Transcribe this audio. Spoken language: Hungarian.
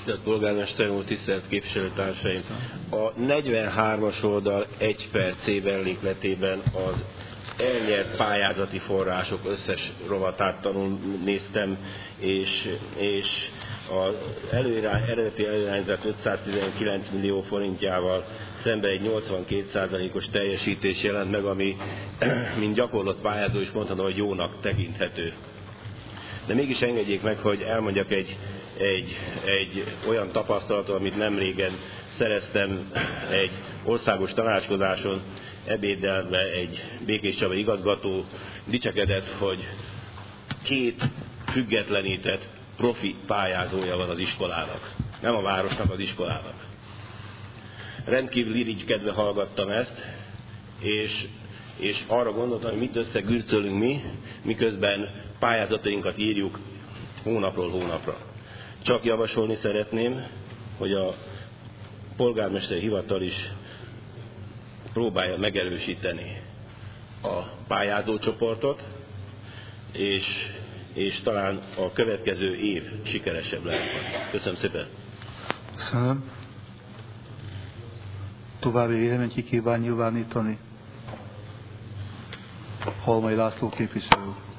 Tisztelt polgármester úr, tisztelt képviselőtársaim! A 43-as oldal 1 per C mellékletében az elnyert pályázati források összes rovatát néztem, és az eredeti előirányzat 519 millió forintjával szemben egy 82%-os teljesítés jelent meg, ami mint gyakorlott pályázó is mondható, hogy jónak tekinthető. De mégis engedjék meg, hogy elmondjak egy olyan tapasztalatot, amit nemrégen szereztem egy országos tanácskozáson, ebédelve egy Békés Csabai igazgató dicsekedett, hogy 2 függetlenített profi pályázója van az iskolának. Nem a városnak, az iskolának. Rendkívül irigykedve hallgattam ezt, és arra gondoltam, hogy mit összegürcölünk mi, miközben pályázatainkat írjuk hónapról hónapra. Csak javasolni szeretném, hogy a polgármesteri hivatal is próbálja megerősíteni a pályázócsoportot, és talán a következő év sikeresebb lehet. Köszönöm szépen! Köszönöm. További véleményt ki kíván nyilvánítani? Halmai László képviselő.